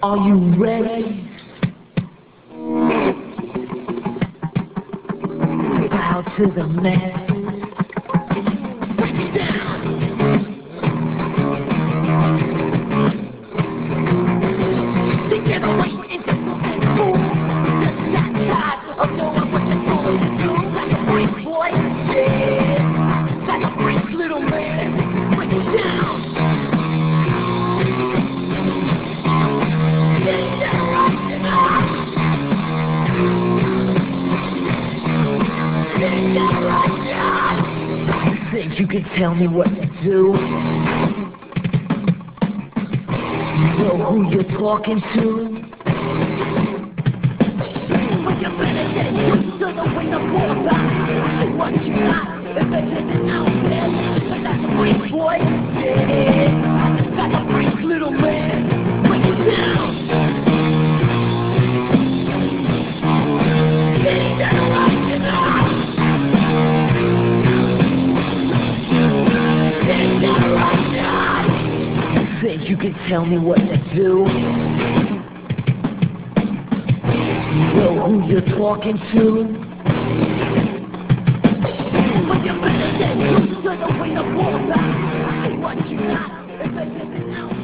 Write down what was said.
Are you ready? Bow to the masses. Break it down. They generate into and fools. Just not tired of knowing what you're going to do. Like a freak boy, yeah. Like a freak little man. Break it down. You think you can tell me what to do? You know who you're talking to? But you better get used to the way the ball about. Say what you got, if it isn't out there. Like that's a freak boy, yeah. Like a freak little man. Break it down. Think you can tell me what to do? You know who you're talking to? But you better get used to the way the ball bounces. Say what you got, if it isn't out.